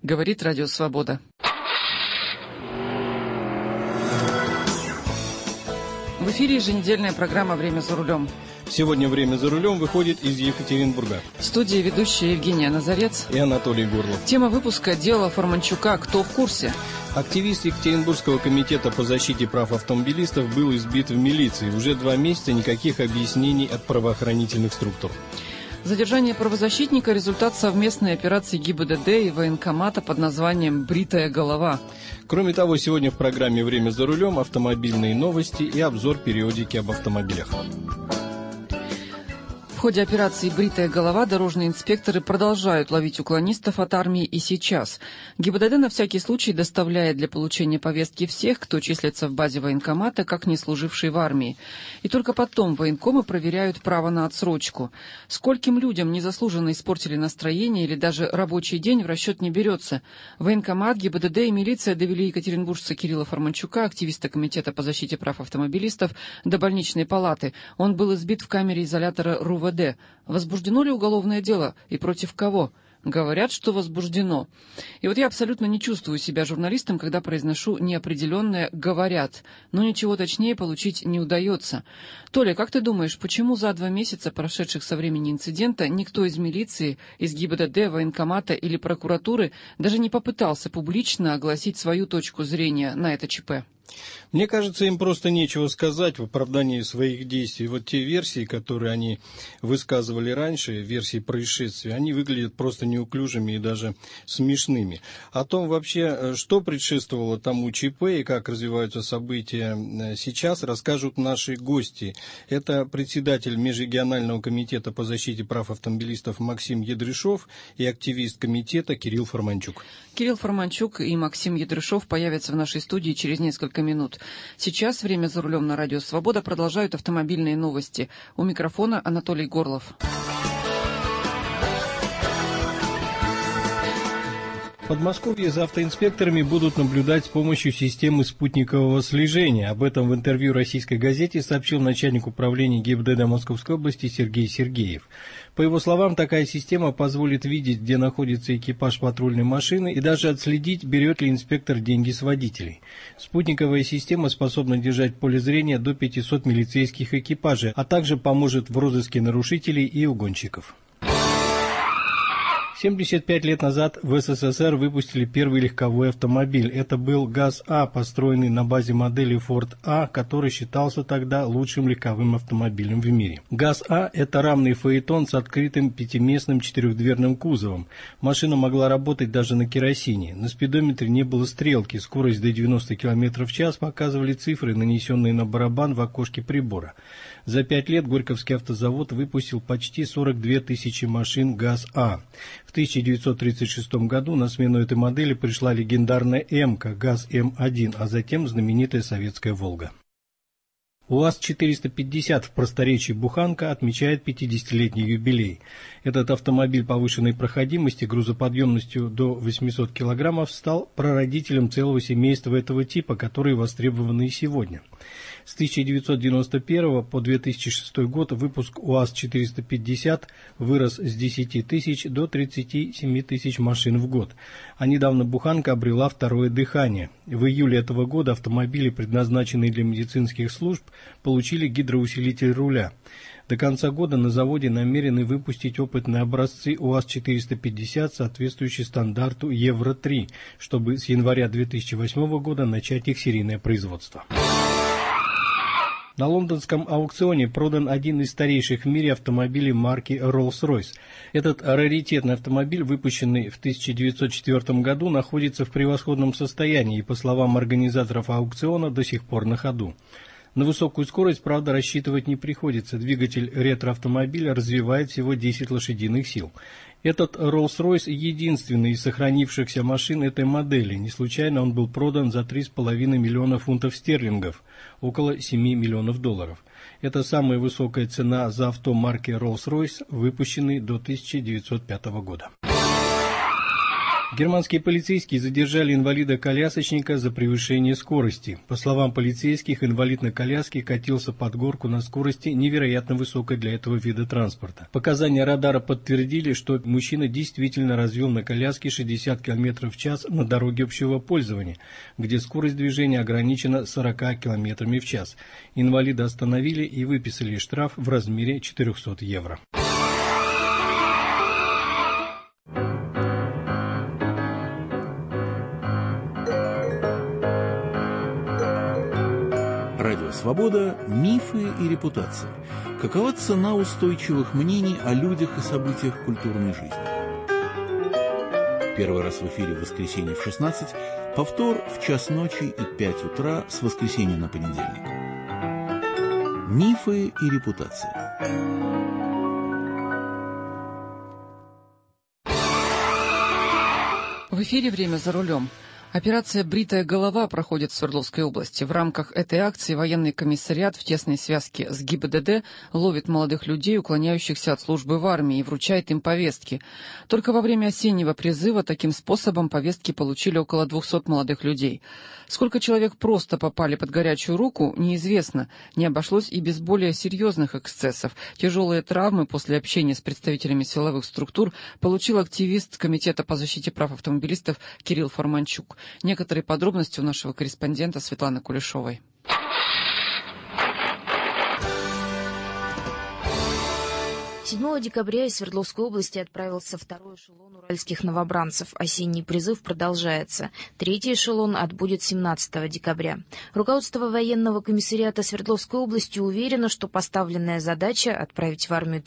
Говорит Радио Свобода. В эфире еженедельная программа «Время за рулем». Сегодня «Время за рулем» выходит из Екатеринбурга. В студии ведущие Евгения Назарец и Анатолий Горлов. Тема выпуска «Дело Форманчука. Кто в курсе?». Активист Екатеринбургского комитета по защите прав автомобилистов был избит в милиции. Уже 2 месяца никаких объяснений от правоохранительных структур. Задержание правозащитника – результат совместной операции ГИБДД и военкомата под названием «Бритая голова». Кроме того, сегодня в программе «Время за рулем» автомобильные новости и обзор периодики об автомобилях. В ходе операции «Бритая голова» дорожные инспекторы продолжают ловить уклонистов от армии и сейчас. ГИБДД на всякий случай доставляет для получения повестки всех, кто числится в базе военкомата, как не служивший в армии. И только потом военкомы проверяют право на отсрочку. Скольким людям незаслуженно испортили настроение или даже рабочий день в расчет не берется. Военкомат, ГИБДД и милиция довели екатеринбуржца Кирилла Форманчука, активиста Комитета по защите прав автомобилистов, до больничной палаты. Он был избит в камере изолятора РУВД. Возбуждено ли уголовное дело и против кого? Говорят, что возбуждено. И вот я абсолютно не чувствую себя журналистом, когда произношу неопределенное «говорят», но ничего точнее получить не удается. Толя, как ты думаешь, почему за 2 месяца, прошедших со времени инцидента, никто из милиции, из ГИБДД, военкомата или прокуратуры даже не попытался публично огласить свою точку зрения на это ЧП? Мне кажется, им просто нечего сказать в оправдании своих действий. Вот те версии, которые они высказывали раньше, версии происшествия, они выглядят просто неуклюжими и даже смешными. О том вообще, что предшествовало тому ЧП и как развиваются события сейчас, расскажут наши гости. Это председатель Межрегионального комитета по защите прав автомобилистов Максим Ядрышов и активист комитета Кирилл Форманчук. Кирилл Форманчук и Максим Ядрышов появятся в нашей студии через несколько минут. Сейчас «Время за рулем» на Радио Свобода продолжают автомобильные новости. У микрофона Анатолий Горлов. В Подмосковье за автоинспекторами будут наблюдать с помощью системы спутникового слежения. Об этом в интервью российской газете сообщил начальник управления ГИБДД Московской области Сергей Сергеев. По его словам, такая система позволит видеть, где находится экипаж патрульной машины, и даже отследить, берет ли инспектор деньги с водителей. Спутниковая система способна держать в поле зрения до 500 милицейских экипажей, а также поможет в розыске нарушителей и угонщиков. 75 лет назад в СССР выпустили первый легковой автомобиль. Это был ГАЗ-А, построенный на базе модели Ford А, который считался тогда лучшим легковым автомобилем в мире. ГАЗ-А – это рамный фаэтон с открытым 5-местным 4-дверным кузовом. Машина могла работать даже на керосине. На спидометре не было стрелки, скорость до 90 км в час показывали цифры, нанесенные на барабан в окошке прибора. За 5 лет Горьковский автозавод выпустил почти 42 тысячи машин ГАЗ-А. В 1936 году на смену этой модели пришла легендарная М-ка, ГАЗ-М1, а затем знаменитая советская «Волга». УАЗ-450 в просторечии «Буханка» отмечает 50-летний юбилей. Этот автомобиль повышенной проходимости грузоподъемностью до 800 килограммов стал прародителем целого семейства этого типа, которые востребованы и сегодня. С 1991 по 2006 год выпуск УАЗ-450 вырос с 10 тысяч до 37 тысяч машин в год. А недавно «Буханка» обрела второе дыхание. В июле этого года автомобили, предназначенные для медицинских служб, получили гидроусилитель руля. До конца года на заводе намерены выпустить опытные образцы УАЗ-450, соответствующие стандарту Евро-3, чтобы с января 2008 года начать их серийное производство. На лондонском аукционе продан один из старейших в мире автомобилей марки Rolls-Royce. Этот раритетный автомобиль, выпущенный в 1904 году, находится в превосходном состоянии и, по словам организаторов аукциона, до сих пор на ходу. На высокую скорость, правда, рассчитывать не приходится. Двигатель ретро-автомобиля развивает всего 10 лошадиных сил. Этот Rolls-Royce единственный из сохранившихся машин этой модели. Не случайно он был продан за 3,5 миллиона фунтов стерлингов, около 7 миллионов долларов. Это самая высокая цена за авто марки Rolls-Royce, выпущенный до 1905 года. Германские полицейские задержали инвалида-колясочника за превышение скорости. По словам полицейских, инвалид на коляске катился под горку на скорости невероятно высокой для этого вида транспорта. Показания радара подтвердили, что мужчина действительно развел на коляске 60 км в час на дороге общего пользования, где скорость движения ограничена 40 км в час. Инвалида остановили и выписали штраф в размере 400 евро. Радио «Свобода» – мифы и репутации. Какова цена устойчивых мнений о людях и событиях культурной жизни? Первый раз в эфире в воскресенье в 16, повтор в час ночи и 5 утра с воскресенья на понедельник. Мифы и репутации. В эфире «Время за рулем». Операция «Бритая голова» проходит в Свердловской области. В рамках этой акции военный комиссариат в тесной связке с ГИБДД ловит молодых людей, уклоняющихся от службы в армии, и вручает им повестки. Только во время осеннего призыва таким способом повестки получили около 200 молодых людей. Сколько человек просто попали под горячую руку, неизвестно. Не обошлось и без более серьезных эксцессов. Тяжелые травмы после общения с представителями силовых структур получил активист Комитета по защите прав автомобилистов Кирилл Форманчук. Некоторые подробности у нашего корреспондента Светланы Кулешовой. 7 декабря из Свердловской области отправился второй эшелон уральских новобранцев. Осенний призыв продолжается. Третий эшелон отбудет 17 декабря. Руководство военного комиссариата Свердловской области уверено, что поставленная задача отправить в армию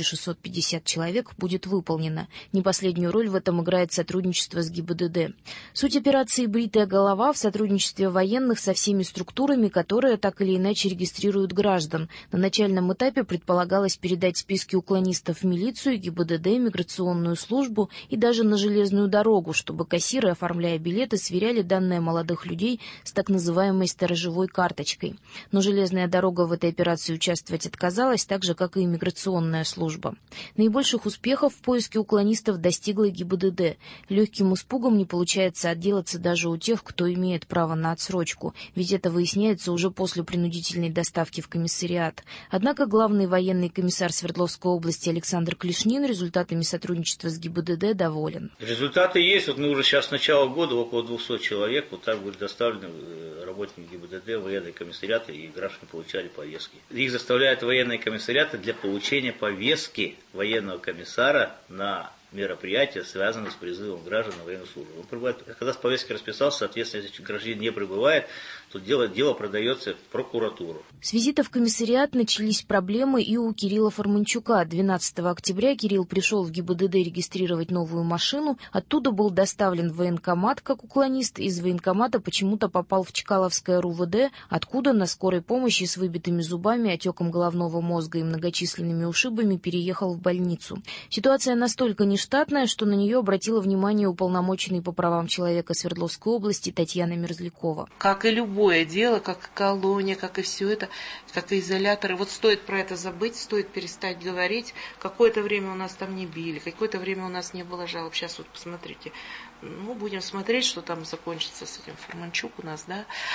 3650 человек будет выполнена. Не последнюю роль в этом играет сотрудничество с ГИБДД. Суть операции «Бритая голова» в сотрудничестве военных со всеми структурами, которые так или иначе регистрируют граждан. На начальном этапе предполагалось передать списки уклонистов в милицию, ГИБДД, миграционную службу и даже на железную дорогу, чтобы кассиры, оформляя билеты, сверяли данные молодых людей с так называемой сторожевой карточкой. Но железная дорога в этой операции участвовать отказалась, так же, как и миграционная служба. Наибольших успехов в поиске уклонистов достигла ГИБДД. Легким испугом не получается отделаться даже у тех, кто имеет право на отсрочку, ведь это выясняется уже после принудительной доставки в комиссариат. Однако главный военный комиссар Свердловской области Александр Клишнин результатами сотрудничества с ГИБДД доволен. Результаты есть. Вот мы уже сейчас с начала года около 200 человек вот так были доставлены работники ГИБДД, военные комиссариаты, и граждане получали повестки. Их заставляют военные комиссариаты для получения повестки военного комиссара на мероприятия, связанные с призывом граждан на военную службу. Он прибывает, когда с повесткой расписался, соответственно, если гражданин не прибывает, то дело продается в прокуратуру. С визита в комиссариат начались проблемы и у Кирилла Форманчука. 12 октября Кирилл пришел в ГИБДД регистрировать новую машину, оттуда был доставлен в военкомат как уклонист, из военкомата почему-то попал в Чкаловское РУВД, откуда на скорой помощи с выбитыми зубами, отеком головного мозга и многочисленными ушибами переехал в больницу. Ситуация настолько нештатная, что на нее обратила внимание уполномоченный по правам человека Свердловской области Татьяна Мерзлякова. Как и любое дело, как и колония, как и все это, как и изоляторы. Вот стоит про это забыть, стоит перестать говорить. Какое-то время у нас там не били, какое-то время у нас не было жалоб. Сейчас вот посмотрите, будем смотреть, что там закончится с этим Форманчук у нас,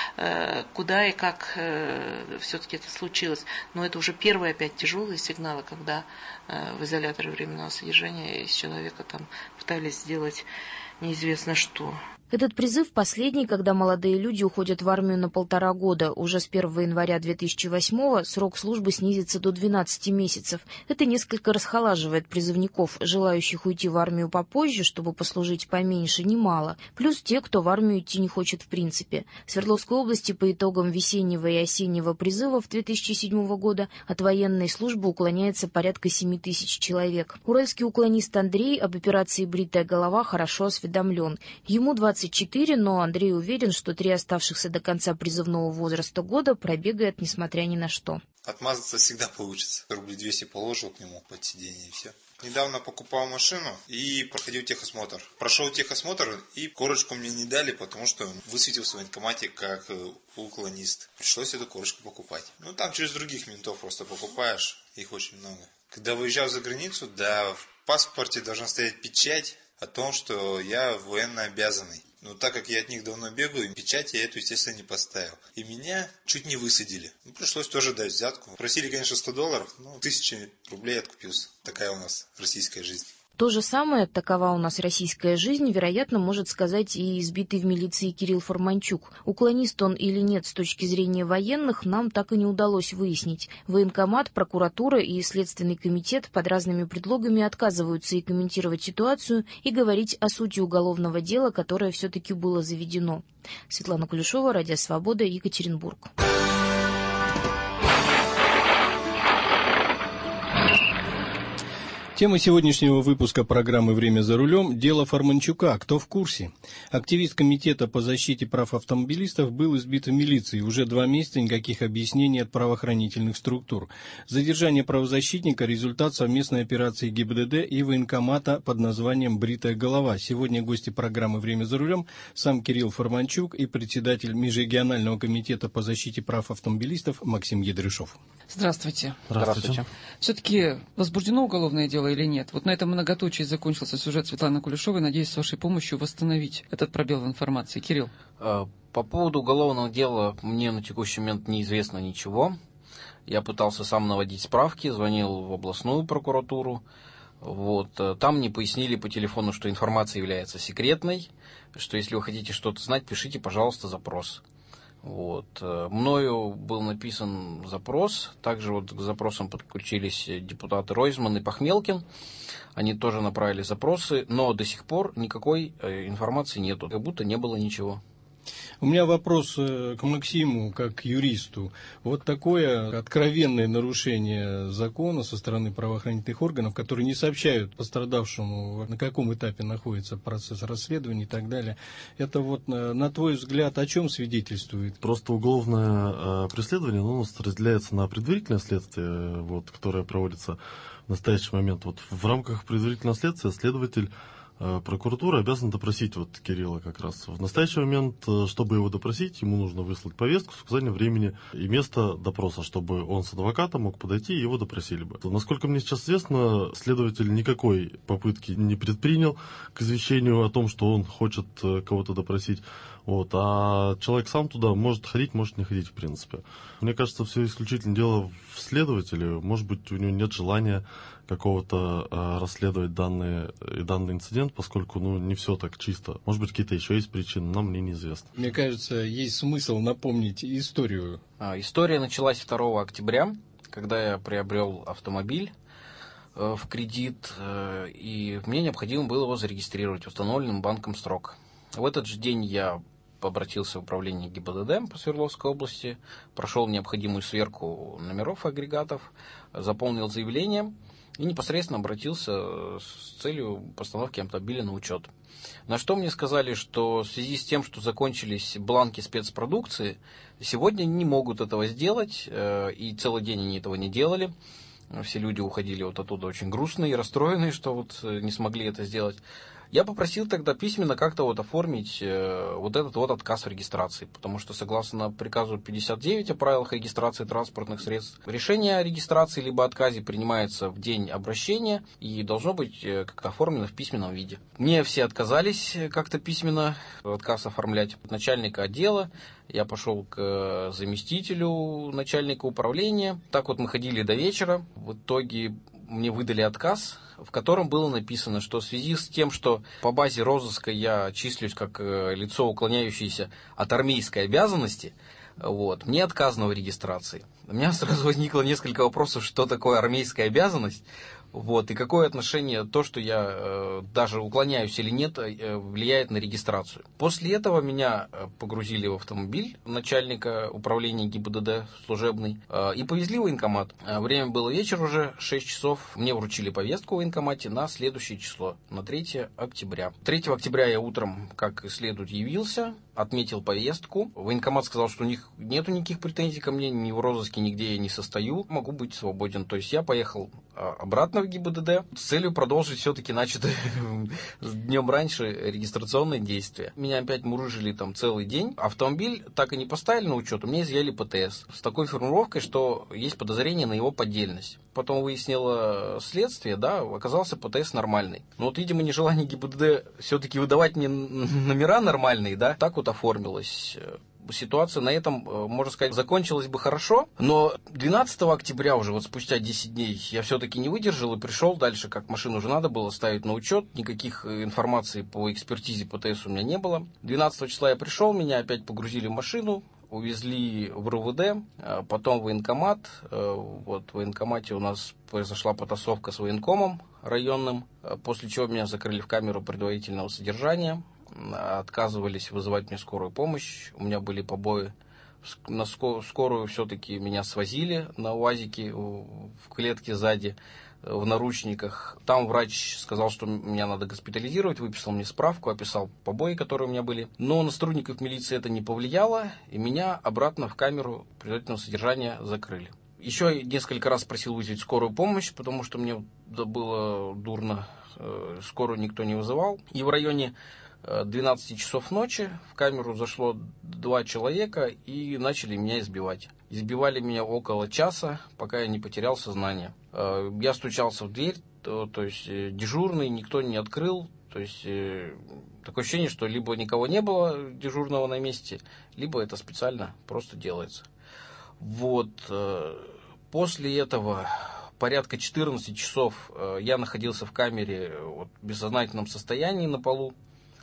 да, куда и как все-таки это случилось. Но это уже первые опять тяжелые сигналы, когда в изоляторе временного содержания из человека там пытались сделать неизвестно что. Этот призыв последний, когда молодые люди уходят в армию на 1,5 года. Уже с 1 января 2008-го срок службы снизится до 12 месяцев. Это несколько расхолаживает призывников, желающих уйти в армию попозже, чтобы послужить поменьше, немало. Плюс те, кто в армию идти не хочет в принципе. В Свердловской области по итогам весеннего и осеннего призывов 2007 года от военной службы уклоняется порядка 7 тысяч человек. Уральский уклонист Андрей об операции «Бритая голова» хорошо осведомлен. Ему 24, но Андрей уверен, что 3 оставшихся до конца призывного возраста года пробегает, несмотря ни на что. Отмазаться всегда получится. Рублей 200 положил к нему под сиденье и все. Недавно покупал машину и проходил техосмотр. Прошел техосмотр и корочку мне не дали, потому что высветился в военкомате как уклонист. Пришлось эту корочку покупать. Там через других ментов просто покупаешь, их очень много. Когда выезжал за границу, в паспорте должна стоять печать о том, что я военнообязанный. Но так как я от них давно бегаю, печать я эту, естественно, не поставил. И меня чуть не высадили. Пришлось тоже дать взятку. Просили, конечно, $100, но 1000 рублей откупился. Такая у нас российская жизнь. То же самое, такова у нас российская жизнь, вероятно, может сказать и избитый в милиции Кирилл Форманчук. Уклонист он или нет с точки зрения военных, нам так и не удалось выяснить. Военкомат, прокуратура и Следственный комитет под разными предлогами отказываются и комментировать ситуацию, и говорить о сути уголовного дела, которое все-таки было заведено. Светлана Кулешова, Радио Свобода, Екатеринбург. Тема сегодняшнего выпуска программы «Время за рулем» – дело Форманчука. Кто в курсе? Активист Комитета по защите прав автомобилистов был избит в милиции. Уже 2 месяца никаких объяснений от правоохранительных структур. Задержание правозащитника – результат совместной операции ГИБДД и военкомата под названием «Бритая голова». Сегодня гости программы «Время за рулем» сам Кирилл Форманчук и председатель Межрегионального комитета по защите прав автомобилистов Максим Ядрышов. Здравствуйте. Здравствуйте. Все-таки возбуждено уголовное дело или нет? Вот на этом многоточии закончился сюжет Светланы Кулешовой. Надеюсь, с вашей помощью восстановить этот пробел в информации. Кирилл. По поводу уголовного дела мне на текущий момент неизвестно ничего. Я пытался сам наводить справки, звонил в областную прокуратуру. Там мне пояснили по телефону, что информация является секретной, что если вы хотите что-то знать, пишите, пожалуйста, запрос. Мною был написан запрос, также к запросам подключились депутаты Ройзман и Пахмелкин, они тоже направили запросы, но до сих пор никакой информации нету, как будто не было ничего. У меня вопрос к Максиму, как к юристу. Вот такое откровенное нарушение закона со стороны правоохранительных органов, которые не сообщают пострадавшему, на каком этапе находится процесс расследования и так далее. Это на твой взгляд, о чем свидетельствует? Просто уголовное преследование, у нас разделяется на предварительное следствие, которое проводится в настоящий момент. В рамках предварительного следствия следователь прокуратура обязана допросить Кирилла как раз. В настоящий момент, чтобы его допросить, ему нужно выслать повестку с указанием времени и места допроса, чтобы он с адвокатом мог подойти и его допросили бы. Насколько мне сейчас известно, следователь никакой попытки не предпринял к извещению о том, что он хочет кого-то допросить. А человек сам туда может ходить, может не ходить, в принципе. Мне кажется, все исключительно дело в следователе. Может быть, у него нет желания какого-то расследовать данный инцидент, поскольку не все так чисто. Может быть, какие-то еще есть причины, нам мне неизвестно. Мне кажется, есть смысл напомнить историю. История началась 2 октября, когда я приобрел автомобиль в кредит, и мне необходимо было его зарегистрировать в установленном банком срок. В этот же день я обратился в управление ГИБДД по Свердловской области, прошел необходимую сверку номеров агрегатов, заполнил заявление и непосредственно обратился с целью постановки автомобиля на учет. На что мне сказали, что в связи с тем, что закончились бланки спецпродукции, сегодня не могут этого сделать, и целый день они этого не делали. Все люди уходили оттуда очень грустные и расстроенные, что не смогли это сделать. Я попросил тогда письменно как-то оформить этот отказ в регистрации, потому что согласно приказу 59 о правилах регистрации транспортных средств, решение о регистрации либо отказе принимается в день обращения и должно быть как-то оформлено в письменном виде. Мне все отказались как-то письменно отказ оформлять. Начальника отдела, я пошел к заместителю начальника управления. Так мы ходили до вечера. В итоге мне выдали отказ, в котором было написано, что в связи с тем, что по базе розыска я числюсь как лицо, уклоняющееся от армейской обязанности, мне отказано в регистрации. У меня сразу возникло несколько вопросов, что такое армейская обязанность, и какое отношение то, что я даже уклоняюсь или нет, влияет на регистрацию. После этого меня погрузили в автомобиль начальника управления ГИБДД служебный и повезли в военкомат. Время было вечер уже, 6 часов. Мне вручили повестку в военкомате на следующее число, на 3 октября. 3 октября я утром, как и следует, явился, отметил повестку. Военкомат сказал, что у них нету никаких претензий ко мне, ни в розыске нигде я не состою, могу быть свободен. То есть я поехал обратно в ГИБДД с целью продолжить все-таки начатые днем раньше регистрационные действия. Меня опять мурыжили целый день. Автомобиль так и не поставили на учет, у меня изъяли ПТС с такой формулировкой, что есть подозрение на его поддельность. потом выяснило следствие, да, оказался ПТС нормальный. Но вот, видимо, нежелание ГИБДД все-таки выдавать мне номера нормальные, да, так вот оформилось. Ситуация на этом, можно сказать, закончилась бы хорошо, но 12 октября уже, вот спустя 10 дней, я все-таки не выдержал и пришел дальше, как машину уже надо было ставить на учет, никаких информации по экспертизе ПТС у меня не было. 12 числа я пришел, меня опять погрузили в машину, увезли в РУВД, потом в военкомат. Вот в военкомате у нас произошла потасовка с военкомом районным, после чего меня закрыли в камеру предварительного содержания. Отказывались вызывать мне скорую помощь, у меня были побои. На скорую все-таки меня свозили на УАЗике в клетке сзади, в наручниках. Там врач сказал, что меня надо госпитализировать, выписал мне справку, описал побои, которые у меня были. Но на сотрудников милиции это не повлияло, и меня обратно в камеру предварительного содержания закрыли. Еще несколько раз просил вызвать скорую помощь, потому что мне было дурно, скорую никто не вызывал. И в районе 12 часов ночи в камеру зашло 2 человека и начали меня избивать. Избивали меня около часа, пока я не потерял сознание. Я стучался в дверь, то есть дежурный, никто не открыл. То есть такое ощущение, что либо никого не было дежурного на месте, либо это специально просто делается. Вот. После этого порядка 14 часов я находился в камере в бессознательном состоянии на полу.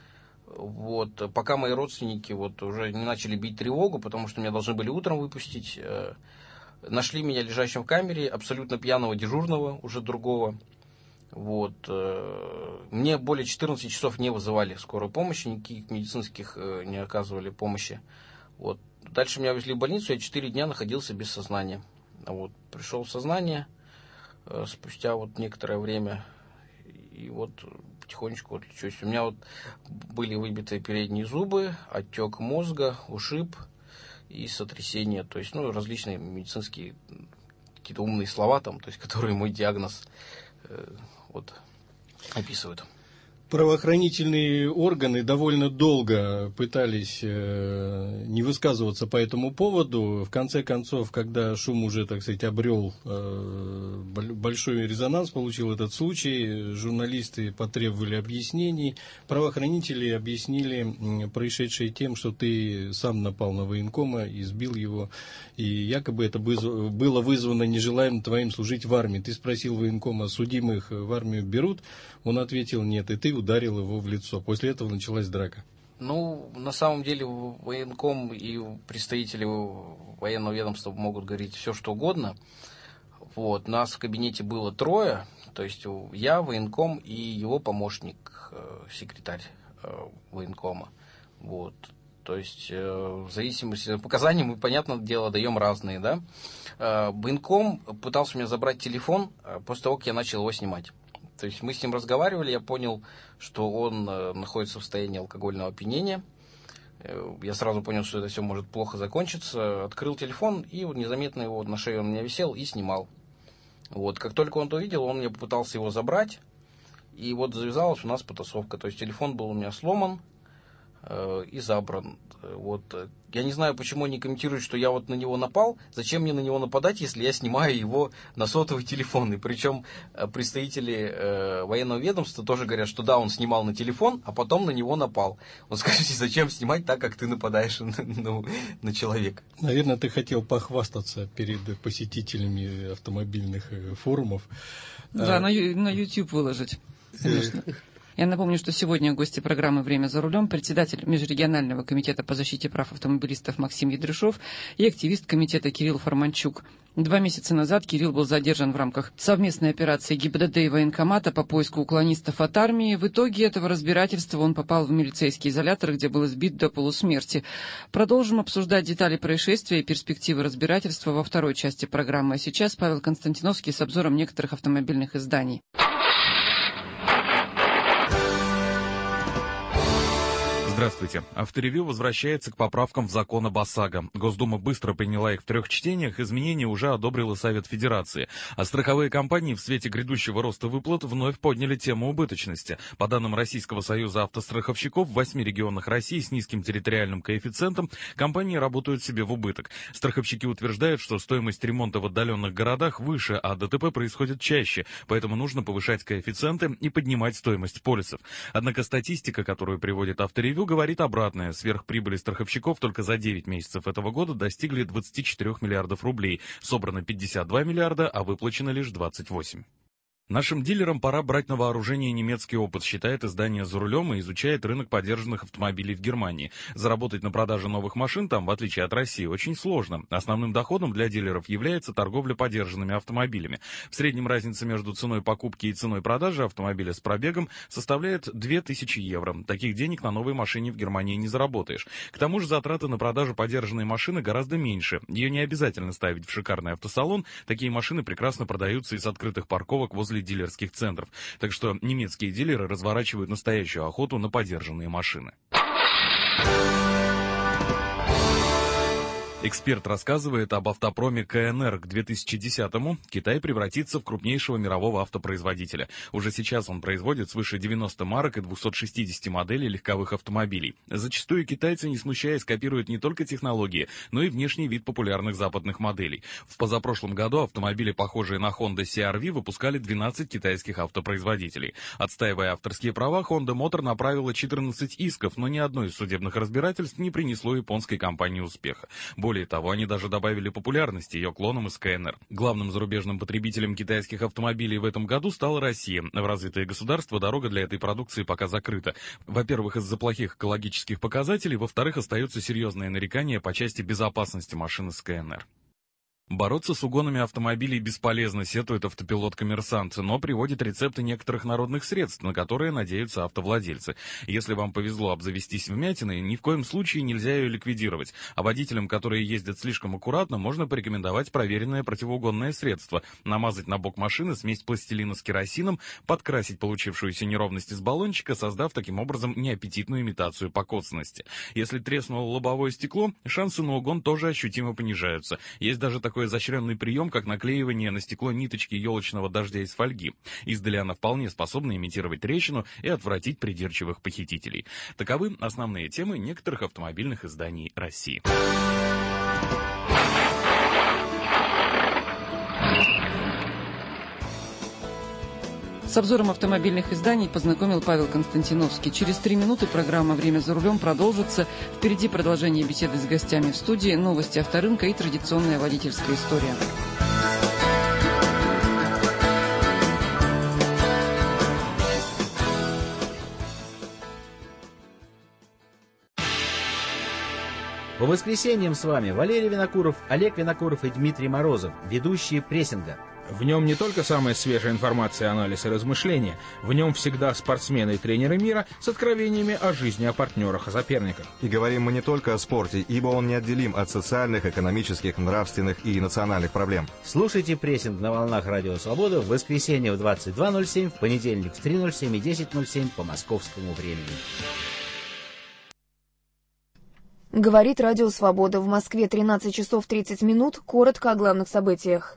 Вот, пока мои родственники вот уже не начали бить тревогу, потому что меня должны были утром выпустить, нашли меня лежащим в камере, абсолютно пьяного дежурного, уже другого. Вот, мне более 14 часов не вызывали скорую помощь, никаких медицинских не оказывали помощи. Вот. Дальше меня везли в больницу, я 4 дня находился без сознания. Вот, пришел в сознание спустя вот некоторое время, и вот потихонечку вот лечусь. У меня вот были выбиты передние зубы, отек мозга, ушиб и сотрясение. То есть, различные медицинские какие-то умные слова там, то есть, которые мой диагноз описывают. Правоохранительные органы довольно долго пытались не высказываться по этому поводу. В конце концов, когда шум уже, так сказать, обрел большой резонанс, получил этот случай, журналисты потребовали объяснений. Правоохранители объяснили происшедшее тем, что ты сам напал на военкома, избил его, и якобы это было вызвано нежеланием твоим служить в армии. Ты спросил военкома, судимых в армию берут? Он ответил нет, и ты ударил его в лицо. После этого началась драка. На самом деле военком и представители военного ведомства могут говорить все, что угодно. Вот. Нас в кабинете было 3, то есть я, военком и его помощник, секретарь военкома. Вот. То есть в зависимости от показаний мы, понятное дело, даем разные. Да? Военком пытался у меня забрать телефон после того, как я начал его снимать. То есть мы с ним разговаривали, я понял, что он находится в состоянии алкогольного опьянения. Я сразу понял, что это все может плохо закончиться. Открыл телефон, и незаметно его на шее он у меня висел и снимал. Вот. Как только он это увидел, он мне попытался его забрать. И вот завязалась у нас потасовка. То есть телефон был у меня сломан и забран. Вот. Я не знаю, почему они комментируют, что я вот на него напал. Зачем мне на него нападать, если я снимаю его на сотовый телефон? И причем представители военного ведомства тоже говорят, что да, он снимал на телефон, а потом на него напал. Вот скажите, зачем снимать так, как ты нападаешь на человека? Наверное, ты хотел похвастаться перед посетителями автомобильных форумов. Да, на YouTube выложить, конечно. Я напомню, что сегодня гости программы «Время за рулем» председатель Межрегионального комитета по защите прав автомобилистов Максим Ядрышов и активист комитета Кирилл Форманчук. 2 месяца назад Кирилл был задержан в рамках совместной операции ГИБДД и военкомата по поиску уклонистов от армии. В итоге этого разбирательства он попал в милицейский изолятор, где был избит до полусмерти. Продолжим обсуждать детали происшествия и перспективы разбирательства во второй части программы. А сейчас Павел Константиновский с обзором некоторых автомобильных изданий. Здравствуйте. Авторевью возвращается к поправкам в закон об ОСАГО. Госдума быстро приняла их в 3 чтениях, изменения уже одобрил и Совет Федерации. А страховые компании в свете грядущего роста выплат вновь подняли тему убыточности. По данным Российского союза автостраховщиков, в 8 регионах России с низким территориальным коэффициентом компании работают себе в убыток. Страховщики утверждают, что стоимость ремонта в отдаленных городах выше, а ДТП происходит чаще, поэтому нужно повышать коэффициенты и поднимать стоимость полисов. Однако статистика, которую приводит Авторевью, говорит обратное. Сверхприбыли страховщиков только за 9 месяцев этого года достигли 24 миллиардов рублей. Собрано 52 миллиарда, а выплачено лишь 28. Нашим дилерам пора брать на вооружение немецкий опыт, считает издание «За рулем» и изучает рынок подержанных автомобилей в Германии. Заработать на продаже новых машин там, в отличие от России, очень сложно. Основным доходом для дилеров является торговля подержанными автомобилями. В среднем разница между ценой покупки и ценой продажи автомобиля с пробегом составляет 2000 евро. Таких денег на новой машине в Германии не заработаешь. К тому же затраты на продажу подержанной машины гораздо меньше. Ее не обязательно ставить в шикарный автосалон. Такие машины прекрасно продаются из открытых парковок возле дилерских центров. Так что немецкие дилеры разворачивают настоящую охоту на подержанные машины. Эксперт рассказывает об автопроме КНР. К 2010-му Китай превратится в крупнейшего мирового автопроизводителя. Уже сейчас он производит свыше 90 марок и 260 моделей легковых автомобилей. Зачастую китайцы, не смущаясь, копируют не только технологии, но и внешний вид популярных западных моделей. В позапрошлом году автомобили, похожие на Honda CR-V, выпускали 12 китайских автопроизводителей. Отстаивая авторские права, Honda Motor направила 14 исков, но ни одно из судебных разбирательств не принесло японской компании успеха. Более того, они даже добавили популярности ее клонам из КНР. Главным зарубежным потребителем китайских автомобилей в этом году стала Россия. В развитые государства дорога для этой продукции пока закрыта. Во-первых, из-за плохих экологических показателей, во-вторых, остаются серьезные нарекания по части безопасности машин из КНР. Бороться с угонами автомобилей бесполезно, сетует автопилот «Коммерсант», но приводит рецепты некоторых народных средств, на которые надеются автовладельцы. Если вам повезло обзавестись вмятиной, ни в коем случае нельзя ее ликвидировать. А водителям, которые ездят слишком аккуратно, можно порекомендовать проверенное противоугонное средство. Намазать на бок машины смесь пластилина с керосином, подкрасить получившуюся неровность из баллончика, создав таким образом неаппетитную имитацию покоцанности. Если треснуло лобовое стекло, шансы на угон тоже ощутимо понижаются. Есть даже такой изощренный прием, как наклеивание на стекло ниточки елочного дождя из фольги. Издали она вполне способна имитировать трещину и отвратить придирчивых похитителей. Таковы основные темы некоторых автомобильных изданий России. С обзором автомобильных изданий познакомил Павел Константиновский. Через 3 минуты программа «Время за рулем» продолжится. Впереди продолжение беседы с гостями в студии, новости авторынка и традиционная водительская история. По воскресеньям с вами Валерий Винокуров, Олег Винокуров и Дмитрий Морозов, ведущие прессинга. В нем не только самая свежая информация, анализ и размышления. В нем всегда спортсмены и тренеры мира с откровениями о жизни, о партнерах, о соперниках. И говорим мы не только о спорте, ибо он неотделим от социальных, экономических, нравственных и национальных проблем. Слушайте прессинг на волнах Радио Свобода в воскресенье в 22:07, в понедельник в 3:07 и 10:07 по московскому времени. Говорит Радио Свобода. В Москве 13 часов 30 минут. Коротко о главных событиях.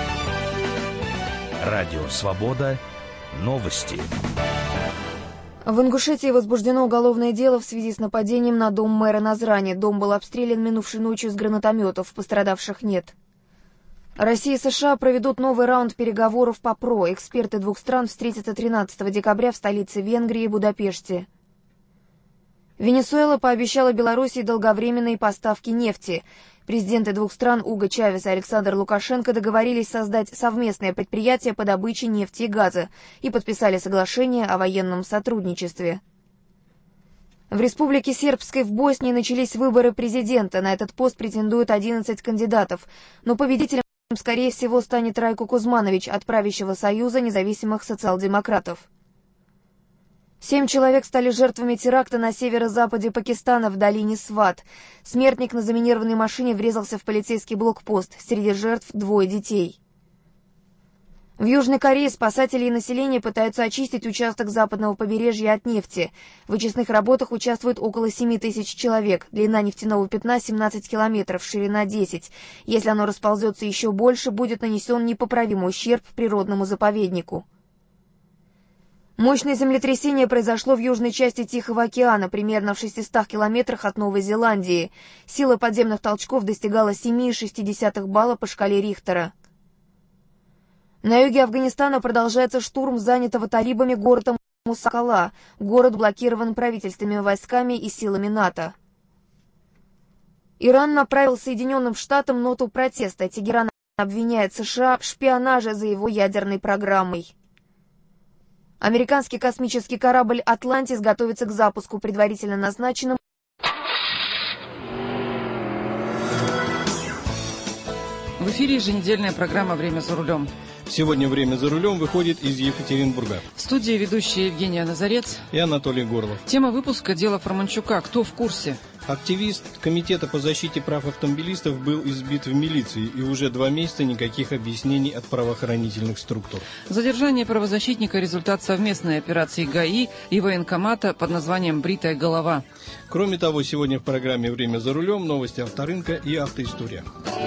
Радио Свобода. Новости. В Ингушетии возбуждено уголовное дело в связи с нападением на дом мэра Назрани. Дом был обстрелян минувшей ночью с гранатометов. Пострадавших нет. Россия и США проведут новый раунд переговоров по ПРО. Эксперты двух стран встретятся 13 декабря в столице Венгрии, Будапеште. Венесуэла пообещала Белоруссии долговременные поставки нефти. Президенты двух стран Уго Чавес и Александр Лукашенко договорились создать совместное предприятие по добыче нефти и газа и подписали соглашение о военном сотрудничестве. В Республике Сербской в Боснии начались выборы президента. На этот пост претендуют 11 кандидатов, но победителем, скорее всего, станет Райко Кузманович от правящего Союза независимых социал-демократов. 7 человек стали жертвами теракта на северо-западе Пакистана в долине Сват. Смертник на заминированной машине врезался в полицейский блокпост. Среди жертв 2 детей. В Южной Корее спасатели и население пытаются очистить участок западного побережья от нефти. В вычистных работах участвует около 7 тысяч человек. Длина нефтяного пятна 17 километров, ширина 10. Если оно расползется еще больше, будет нанесен непоправимый ущерб природному заповеднику. Мощное землетрясение произошло в южной части Тихого океана, примерно в 600 километрах от Новой Зеландии. Сила подземных толчков достигала 7,6 балла по шкале Рихтера. На юге Афганистана продолжается штурм занятого талибами города Мусакала. Город блокирован правительственными войсками и силами НАТО. Иран направил Соединенным Штатам ноту протеста. Тегеран обвиняет США в шпионаже за его ядерной программой. Американский космический корабль «Атлантис» готовится к запуску, предварительно назначенным. В эфире еженедельная программа «Время за рулем». Сегодня «Время за рулем» выходит из Екатеринбурга. В студии ведущие Евгения Назарец и Анатолий Горлов. Тема выпуска «Дело Фарманчука». Кто в курсе? Активист Комитета по защите прав автомобилистов был избит в милиции, и уже 2 месяца никаких объяснений от правоохранительных структур. Задержание правозащитника – результат совместной операции ГАИ и военкомата под названием «Бритая голова». Кроме того, сегодня в программе «Время за рулем» новости авторынка и автоистория.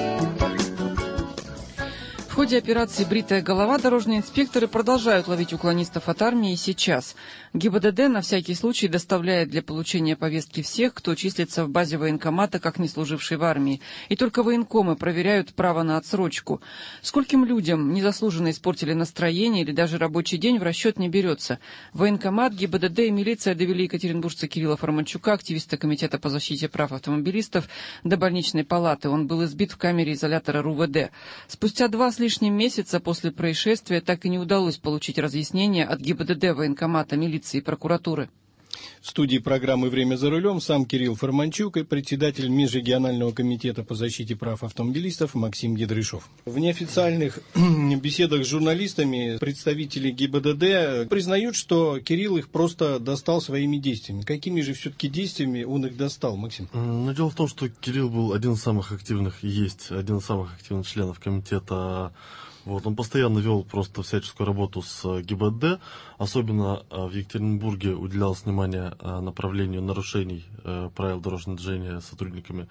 В ходе операции «Бритая голова» дорожные инспекторы продолжают ловить уклонистов от армии и сейчас. ГИБДД на всякий случай доставляет для получения повестки всех, кто числится в базе военкомата, как не служивший в армии. И только военкомы проверяют право на отсрочку. Скольким людям незаслуженно испортили настроение или даже рабочий день, в расчет не берется. Военкомат, ГИБДД и милиция довели екатеринбуржца Кирилла Фарманчука, активиста Комитета по защите прав автомобилистов, до больничной палаты. Он был избит в камере изолятора РУВД. Спустя 2 с лишним месяца после происшествия так и не удалось получить разъяснения от ГИБДД, военкомата, милиции и прокуратуры. В студии программы «Время за рулем» сам Кирилл Фарманчук и председатель Межрегионального комитета по защите прав автомобилистов Максим Ядрышев. В неофициальных беседах с журналистами представители ГИБДД признают, что Кирилл их просто достал своими действиями. Какими же все-таки действиями он их достал, Максим? Ну, дело в том, что Кирилл был один из самых активных, и есть один из самых активных членов комитета. Вот, он постоянно вел просто всяческую работу с ГИБДД, особенно в Екатеринбурге уделялось внимание направлению нарушений правил дорожного движения сотрудниками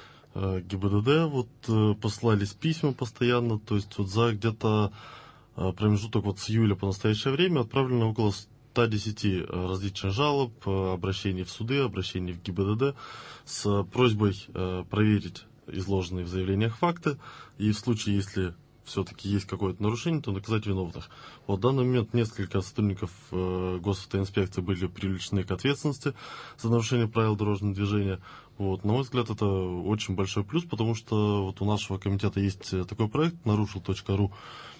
ГИБДД. Вот, посылались письма постоянно, то есть вот за где-то промежуток вот с июля по настоящее время отправлено около 110 различных жалоб, обращений в суды, обращений в ГИБДД с просьбой проверить изложенные в заявлениях факты и в случае, если все-таки есть какое-то нарушение, то наказать виновных. Вот в данный момент несколько сотрудников госавтоинспекции были привлечены к ответственности за нарушение правил дорожного движения. Вот, на мой взгляд, это очень большой плюс, потому что вот у нашего комитета есть такой проект «Нарушил.ру»,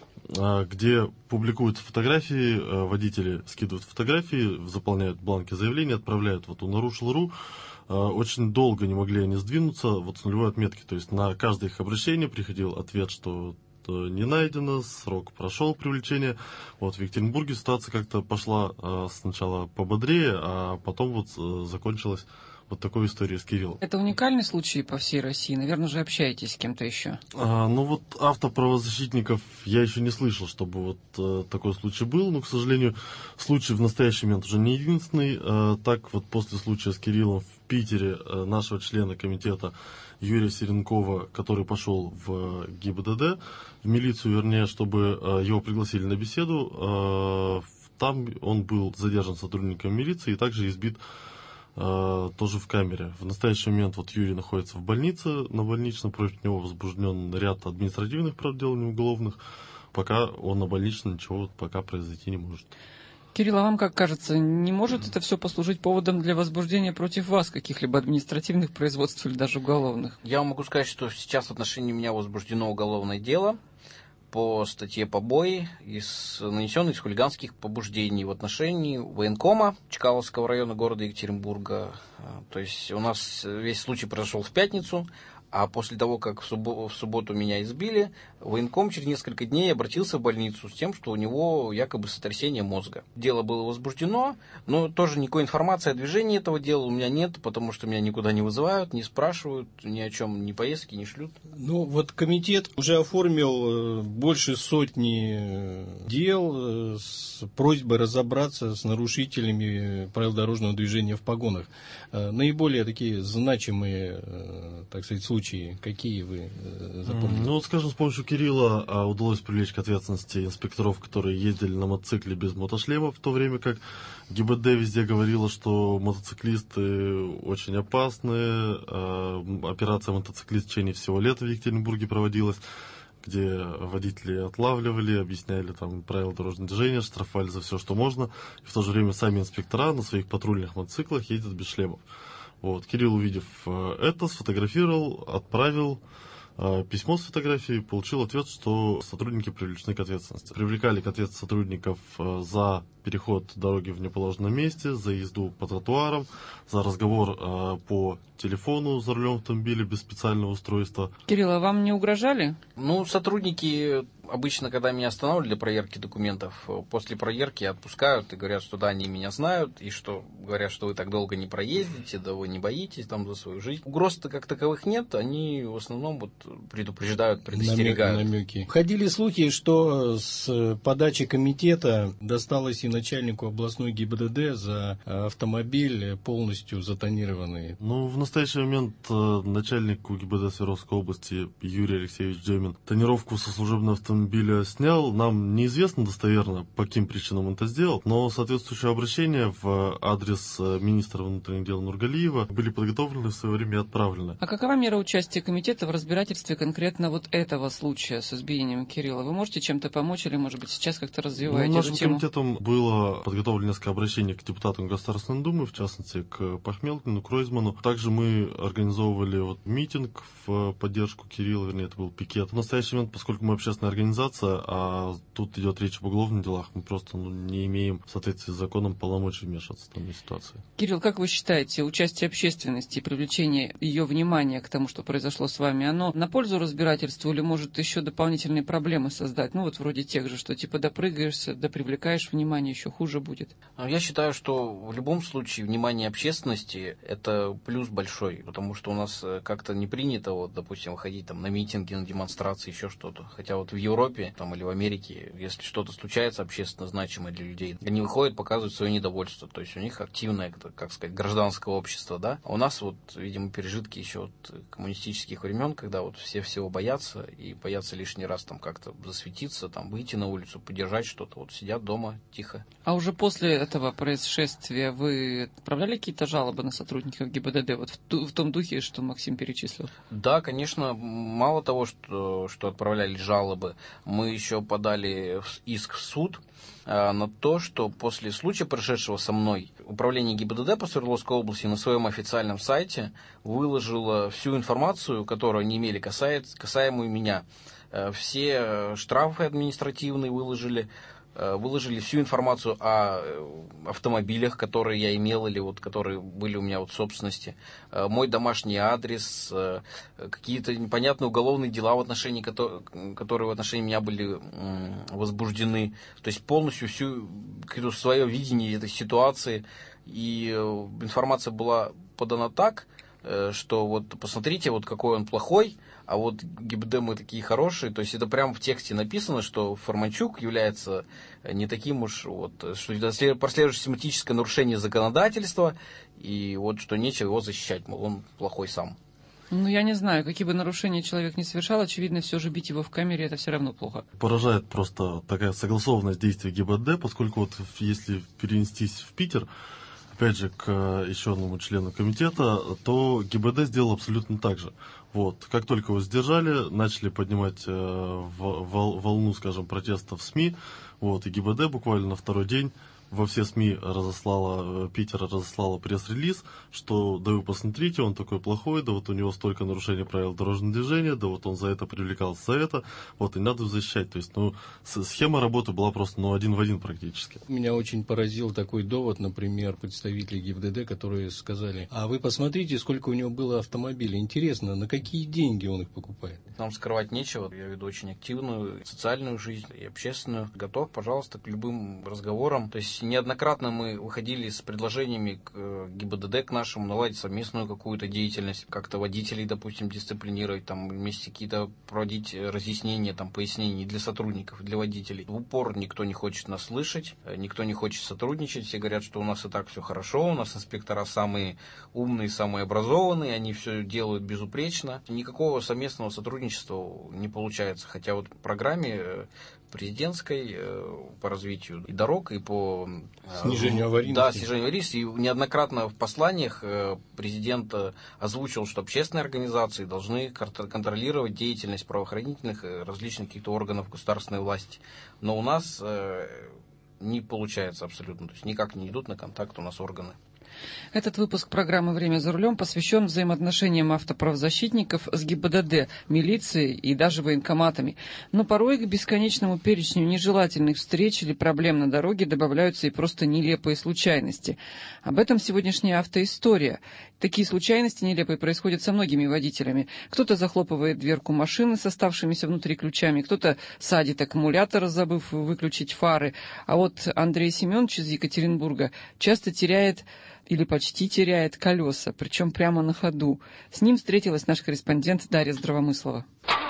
где публикуются фотографии, водители скидывают фотографии, заполняют бланки заявления, отправляют вот у «Нарушил.ру». Очень долго не могли они сдвинуться вот с нулевой отметки. То есть на каждое их обращение приходил ответ, что не найдено, срок прошел привлечение. Вот в Екатеринбурге ситуация как-то пошла сначала пободрее, а потом вот закончилась вот такой историей с Кириллом. Это уникальный случай по всей России? Наверное, же общаетесь с кем-то еще. Ну вот автоправозащитников я еще не слышал, чтобы вот такой случай был, но, к сожалению, случай в настоящий момент уже не единственный. Так вот после случая с Кириллом в Питере нашего члена комитета Юрия Серенкова, который пошел в ГИБДД, в милицию, вернее, чтобы его пригласили на беседу, там он был задержан сотрудником милиции и также избит тоже в камере. В настоящий момент вот Юрий находится в больнице, на больничном, против него возбужден ряд административных дел, не уголовных. Пока он на больничном, ничего вот пока произойти не может. Кирилл, а вам как кажется, не может это все послужить поводом для возбуждения против вас каких-либо административных производств или даже уголовных? Я вам могу сказать, что сейчас в отношении меня возбуждено уголовное дело по статье побои нанесенных из хулиганских побуждений в отношении военкома Чкаловского района города Екатеринбурга. То есть у нас весь случай произошел в пятницу, А после того, как в субботу меня избили, военком через несколько дней обратился в больницу с тем, что у него якобы сотрясение мозга. Дело было возбуждено, но тоже никакой информации о движении этого дела у меня нет, потому что меня никуда не вызывают, не спрашивают ни о чем, ни поездки не шлют. Ну, вот комитет уже оформил больше сотни дел с просьбой разобраться с нарушителями правил дорожного движения в погонах. Наиболее такие значимые, так сказать, случаи, какие вы запомнили? Ну, вот, скажем, с помощью Кирилла удалось привлечь к ответственности инспекторов, которые ездили на мотоцикле без мотошлема, в то время как ГИБДД везде говорила, что мотоциклисты очень опасны. Операция «Мотоциклист» в течение всего лета в Екатеринбурге проводилась, где водители отлавливали, объясняли там правила дорожного движения, штрафовали за все, что можно. И в то же время сами инспектора на своих патрульных мотоциклах ездят без шлемов. Вот. Кирилл, увидев это, сфотографировал, отправил письмо с фотографией, получил ответ, что сотрудники привлечены к ответственности. Привлекали к ответственности сотрудников за переход дороги в неположенном месте, за езду по тротуарам, за разговор по телефону за рулем автомобиля без специального устройства. Кирилл, а вам не угрожали? Ну, сотрудники обычно, когда меня останавливали для проверки документов, после проверки отпускают и говорят, что да, они меня знают, и что говорят, что вы так долго не проездите, да вы не боитесь там за свою жизнь. Угроз-то как таковых нет, они в основном вот предупреждают, предостерегают. Намеки. Ходили слухи, что с подачи комитета досталось и начальнику областной ГИБДД за автомобиль полностью затонированный. Ну, в настоящий момент начальнику ГИБДД Свердловской области Юрий Алексеевич Демин тонировку со служебного автомобиля снял. Нам неизвестно достоверно, по каким причинам он это сделал, но соответствующие обращения в адрес министра внутренних дел Нургалиева были подготовлены в свое время и отправлены. А какова мера участия комитета в разбирательстве конкретно вот этого случая с избиением Кирилла? Вы можете чем-то помочь или, может быть, сейчас как-то развиваете эту тему? Нашим комитетом было подготовлено несколько обращений к депутатам Государственной Думы, в частности, к Пахмелкину, Кройзману. Также мы организовывали митинг в поддержку Кирилла, вернее, это был пикет. В настоящий момент, поскольку мы общественная организация, а тут идет речь об уголовных делах, мы просто не имеем в соответствии с законом полномочий вмешиваться в данную ситуацию. Кирилл, как вы считаете, участие общественности и привлечение ее внимания к тому, что произошло с вами, оно на пользу разбирательству или может еще дополнительные проблемы создать? Ну вот вроде тех же, что типа допрыгаешься, допривлекаешь внимание, еще хуже будет. Я считаю, что в любом случае внимание общественности – это плюс большой, потому что у нас как-то не принято, вот, допустим, выходить там на митинги, на демонстрации, еще что-то. Хотя вот в Европе там, или в Америке, если что-то случается общественно значимое для людей, они выходят, показывают свое недовольство. То есть у них активное, как сказать, гражданское общество, да. А у нас вот, видимо, пережитки еще от коммунистических времен, когда вот все всего боятся и боятся лишний раз там как-то засветиться, там выйти на улицу, поддержать что-то. Вот сидят дома тихо. А уже после этого происшествия вы отправляли какие-то жалобы на сотрудников ГИБДД вот в том духе, что Максим перечислил? Да, конечно. Мало того, что отправляли жалобы, мы еще подали иск в суд на то, что после случая, происшедшего со мной, управление ГИБДД по Свердловской области на своем официальном сайте выложило всю информацию, которую они имели касаемую меня. Все штрафы административные выложили всю информацию о автомобилях, которые я имел или вот которые были у меня вот в собственности, мой домашний адрес, какие-то непонятные уголовные дела, в отношении которые в отношении меня были возбуждены. То есть полностью всю свое видение этой ситуации. И информация была подана так, что вот посмотрите, вот какой он плохой, а вот ГИБДД мы такие хорошие. То есть это прямо в тексте написано, что Форманчук является не таким уж, вот, что это прослеживает систематическое нарушение законодательства, и вот что нечего его защищать, мол, он плохой сам. Ну, я не знаю, какие бы нарушения человек не совершал, очевидно, все же бить его в камере, это все равно плохо. Поражает просто такая согласованность действий ГИБДД, поскольку вот если перенестись в Питер, опять же, к еще одному члену комитета, то ГИБДД сделал абсолютно так же. Вот. Как только его сдержали, начали поднимать волну, скажем, протестов в СМИ, вот, и ГИБДД буквально на второй день во все СМИ Питер разослала пресс-релиз, что да вы посмотрите, он такой плохой, да вот у него столько нарушений правил дорожного движения, да вот он за это привлекался, за это, вот, и надо защищать. То есть, схема работы была просто, один в один практически. Меня очень поразил такой довод, например, представителей ГИБДД, которые сказали, а вы посмотрите, сколько у него было автомобилей. Интересно, на какие деньги он их покупает? Нам скрывать нечего. Я веду очень активную социальную жизнь и общественную. Готов, пожалуйста, к любым разговорам. То есть неоднократно мы выходили с предложениями к ГИБДД, к нашему, наладить совместную какую-то деятельность, как-то водителей, допустим, дисциплинировать, там вместе какие-то проводить разъяснения, там пояснения для сотрудников, для водителей. В упор никто не хочет нас слышать, никто не хочет сотрудничать. Все говорят, что у нас и так все хорошо, у нас инспектора самые умные, самые образованные, они все делают безупречно. Никакого совместного сотрудничества не получается. Хотя вот в программе президентской по развитию и дорог, и по снижению аварийности. Да, снижению аварийности. И неоднократно в посланиях президент озвучил, что общественные организации должны контролировать деятельность правоохранительных различных каких-то органов государственной власти. Но у нас не получается абсолютно. То есть никак не идут на контакт у нас органы. Этот выпуск программы «Время за рулем» посвящен взаимоотношениям автоправозащитников с ГИБДД, милицией и даже военкоматами. Но порой к бесконечному перечню нежелательных встреч или проблем на дороге добавляются и просто нелепые случайности. Об этом сегодняшняя автоистория. Такие случайности нелепые происходят со многими водителями. Кто-то захлопывает дверку машины с оставшимися внутри ключами, кто-то садит аккумулятор, забыв выключить фары. А вот Андрей Семенович из Екатеринбурга часто теряет или почти теряет колеса, причем прямо на ходу. С ним встретилась наш корреспондент Дарья Здравомыслова.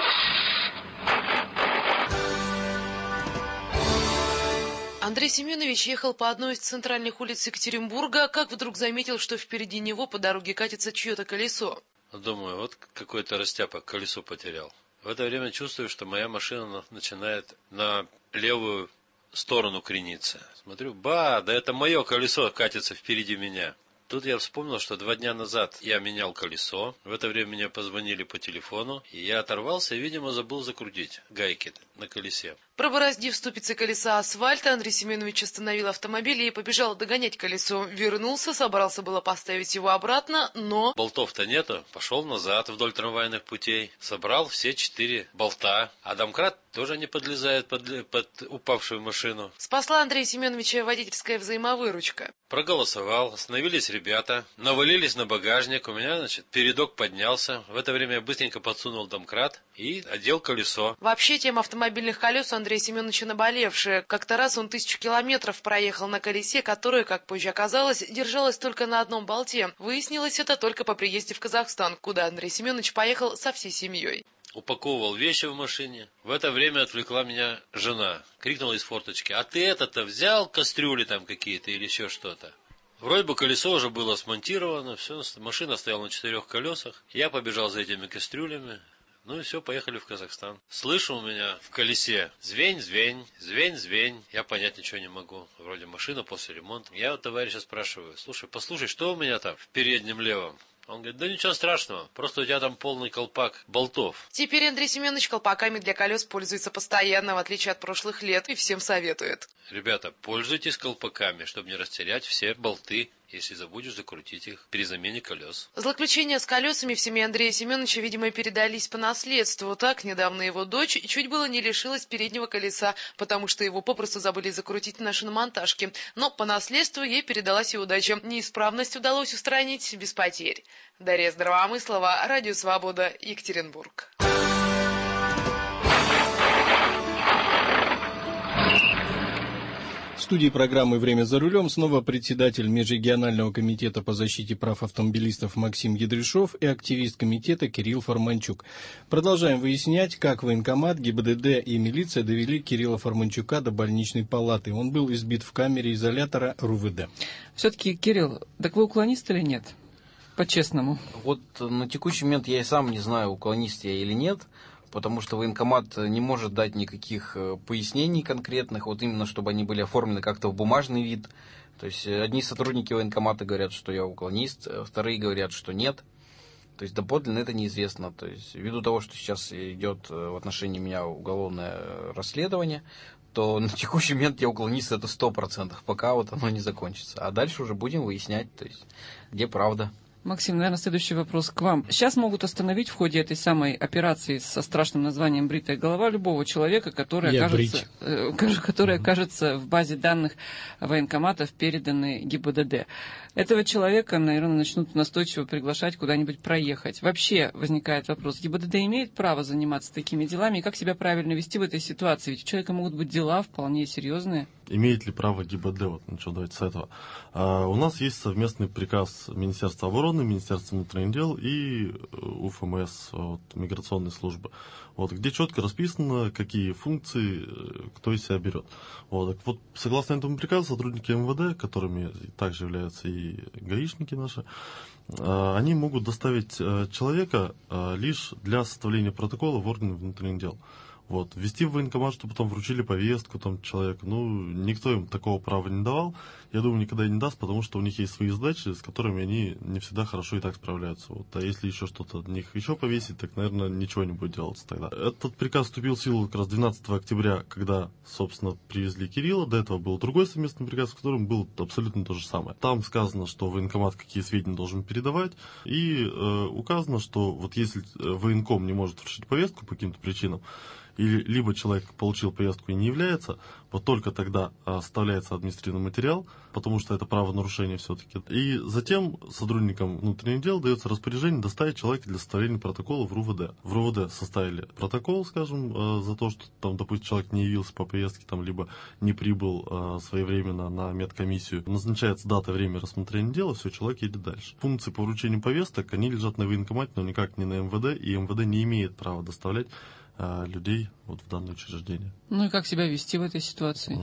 Андрей Семенович ехал по одной из центральных улиц Екатеринбурга, как вдруг заметил, что впереди него по дороге катится чье-то колесо. Думаю, вот какой-то растяпа колесо потерял. В это время чувствую, что моя машина начинает на левую сторону крениться. Смотрю, да это мое колесо катится впереди меня. Тут я вспомнил, что 2 дня назад я менял колесо. В это время мне позвонили по телефону, и я оторвался и, видимо, забыл закрутить гайки на колесе. Пробороздив ступицы колеса асфальта, Андрей Семенович остановил автомобиль и побежал догонять колесо. Вернулся, собрался было поставить его обратно, но... Болтов-то нету. Пошел назад вдоль трамвайных путей. Собрал все 4 болта. А домкрат тоже не подлезает под упавшую машину. Спасла Андрея Семеновича водительская взаимовыручка. Проголосовал, остановились ребята, навалились на багажник. У меня, передок поднялся. В это время я быстренько подсунул домкрат и одел колесо. Вообще, тема автомобильных колес у Андрея Семеновича наболевшая. Как-то раз он 1000 километров проехал на колесе, которое, как позже оказалось, держалось только на одном болте. Выяснилось это только по приезде в Казахстан, куда Андрей Семенович поехал со всей семьей. Упаковывал вещи в машине. В это время отвлекла меня жена. Крикнула из форточки: а ты это-то взял, кастрюли там какие-то или еще что-то? Вроде бы колесо уже было смонтировано, все, машина стояла на 4 колесах. Я побежал за этими кастрюлями. Ну и все, поехали в Казахстан. Слышу у меня в колесе: звень, звень, звень, звень. Я понять ничего не могу. Вроде машина после ремонта. Я у товарища спрашиваю: слушай, послушай, что у меня там в переднем левом? Он говорит: да ничего страшного, просто у тебя там полный колпак болтов. Теперь Андрей Семенович колпаками для колес пользуется постоянно, в отличие от прошлых лет, и всем советует. Ребята, пользуйтесь колпаками, чтобы не растерять все болты, если забудешь закрутить их при замене колес. Злоключения с колесами в семье Андрея Семеновича, видимо, передались по наследству. Так, недавно его дочь чуть было не лишилась переднего колеса, потому что его попросту забыли закрутить на шиномонтажке. Но по наследству ей передалась и удача. Неисправность удалось устранить без потерь. Дарья Здравомыслова, Радио Свобода, Екатеринбург. В студии программы «Время за рулем» снова председатель Межрегионального комитета по защите прав автомобилистов Максим Ядрышов и активист комитета Кирилл Фарманчук. Продолжаем выяснять, как военкомат, ГИБДД и милиция довели Кирилла Фарманчука до больничной палаты. Он был избит в камере изолятора РУВД. Все-таки, Кирилл, так вы уклонист или нет? По-честному. Вот на текущий момент я и сам не знаю, уклонист я или нет, потому что военкомат не может дать никаких пояснений конкретных, вот именно чтобы они были оформлены как-то в бумажный вид. То есть одни сотрудники военкомата говорят, что я уклонист, вторые говорят, что нет. То есть доподлинно это неизвестно. То есть ввиду того, что сейчас идет в отношении меня уголовное расследование, то на текущий момент я уклонист, это 100%, пока вот оно не закончится. А дальше уже будем выяснять, то есть, где правда. Максим, наверное, следующий вопрос к вам. Сейчас могут остановить в ходе этой самой операции со страшным названием «Бритая голова» любого человека, который окажется в базе данных военкоматов, переданной ГИБДД. Этого человека, наверное, начнут настойчиво приглашать куда-нибудь проехать. Вообще возникает вопрос, ГИБДД имеет право заниматься такими делами, и как себя правильно вести в этой ситуации? Ведь у человека могут быть дела вполне серьезные. Имеет ли право ГИБДД? Вот начал давайте с этого. У нас есть совместный приказ Министерства обороны, Министерства внутренних дел и УФМС, миграционной службы, где четко расписано, какие функции кто из себя берет. Вот согласно этому приказу, сотрудники МВД, которыми также являются и гаишники наши, они могут доставить человека лишь для составления протокола в органы внутренних дел. Ввести в военкомат, чтобы потом вручили повестку человеку, никто им такого права не давал. Я думаю, никогда и не даст, потому что у них есть свои задачи, с которыми они не всегда хорошо и так справляются. А если еще что-то от них еще повесить, так, наверное, ничего не будет делаться тогда. Этот приказ вступил в силу как раз 12 октября, когда, собственно, привезли Кирилла. До этого был другой совместный приказ, в котором было абсолютно то же самое. Там сказано, что военкомат какие сведения должен передавать, и указано, что если военком не может вручить повестку по каким-то причинам, или либо человек получил повестку и не является, только тогда оставляется административный материал, потому что это правонарушение все-таки. И затем сотрудникам внутренних дел дается распоряжение доставить человека для составления протокола в РУВД. В РУВД составили протокол, скажем, за то, что допустим, человек не явился по повестке, либо не прибыл своевременно на медкомиссию. Назначается дата и время рассмотрения дела, все, человек едет дальше. Функции по вручению повесток, они лежат на военкомате, но никак не на МВД, и МВД не имеет права доставлять людей в данное учреждение. И как себя вести в этой ситуации?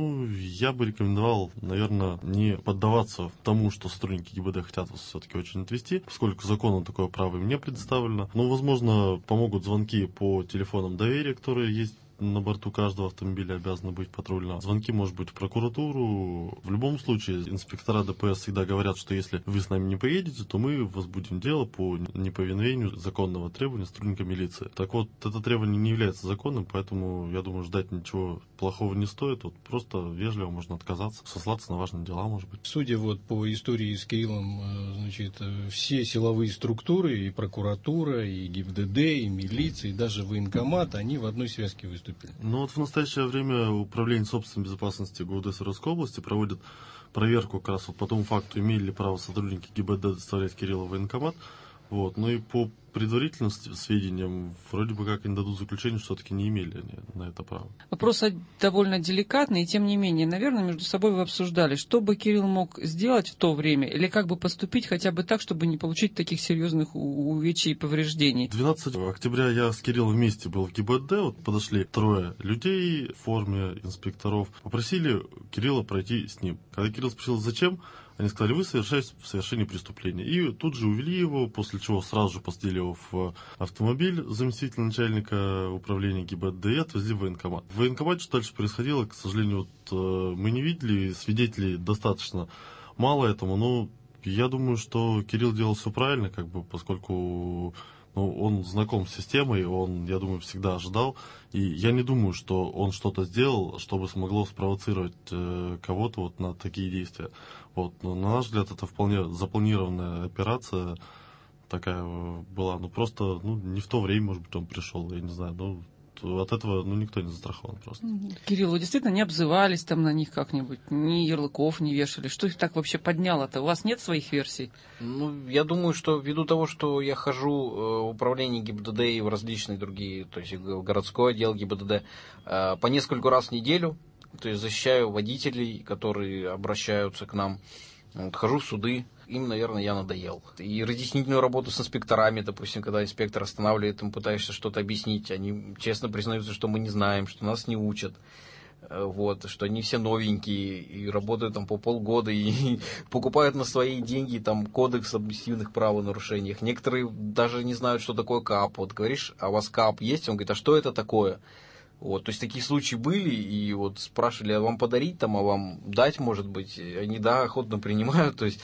Я бы рекомендовал, наверное, не поддаваться тому, что сотрудники ГИБДД хотят вас все-таки очень отвезти, поскольку законом такое право им не предоставлено. Возможно, помогут звонки по телефонам доверия, которые есть на борту каждого автомобиля, обязаны быть патрульно. Звонки, может быть, в прокуратуру. В любом случае, инспектора ДПС всегда говорят, что если вы с нами не поедете, то мы возбудим дело по неповиновению законного требования сотрудника милиции. Так вот, это требование не является законным, поэтому, я думаю, ждать ничего плохого не стоит. Просто вежливо можно отказаться, сослаться на важные дела, может быть. Судя по истории с Кириллом, все силовые структуры, и прокуратура, и ГИБДД, и милиция, и даже военкомат, они в одной связке выступили. В настоящее время Управление собственной безопасности ГУВД Свердловской области проводит проверку как раз по тому факту, имели ли право сотрудники ГИБДД доставлять Кирилла в военкомат. И по предварительным сведениям, вроде бы как они дадут заключение, что все-таки не имели они на это право. Вопрос довольно деликатный, и тем не менее, наверное, между собой вы обсуждали, что бы Кирилл мог сделать в то время, или как бы поступить хотя бы так, чтобы не получить таких серьезных увечий и повреждений. 12 октября я с Кириллом вместе был в ГИБДД, подошли 3 людей в форме инспекторов, попросили Кирилла пройти с ним. Когда Кирилл спросил, зачем, они сказали, вы совершаете совершение преступления. И тут же увели его, после чего сразу же посадили его в автомобиль заместителя начальника управления ГИБДД и отвезли в военкомат. В военкомате что дальше происходило, к сожалению, мы не видели, свидетелей достаточно мало этому, но я думаю, что Кирилл делал все правильно, поскольку он знаком с системой, он, я думаю, всегда ожидал. И я не думаю, что он что-то сделал, чтобы смогло спровоцировать кого-то на такие действия. Но, на наш взгляд, это вполне запланированная операция такая была. Просто не в то время, может быть, он пришел, я не знаю. От этого никто не застрахован просто. Кирилл, вы действительно не обзывались на них как-нибудь, ни ярлыков не вешали? Что их так вообще подняло-то? У вас нет своих версий? Я думаю, что ввиду того, что я хожу в управление ГИБДД и в различные другие, то есть в городской отдел ГИБДД, по нескольку раз в неделю, то есть защищаю водителей, которые обращаются к нам, хожу в суды. Им, наверное, я надоел. И разъяснительную работу с инспекторами, допустим, когда инспектор останавливает, им пытаешься что-то объяснить, они честно признаются, что мы не знаем, что нас не учат, что они все новенькие и работают по полгода и покупают на свои деньги кодекс об административных правонарушениях. Некоторые даже не знают, что такое КАП. Говоришь, а у вас КАП есть? Он говорит, а что это такое? То есть такие случаи были, и спрашивали, а вам подарить, а вам дать, может быть, они, охотно принимают, то есть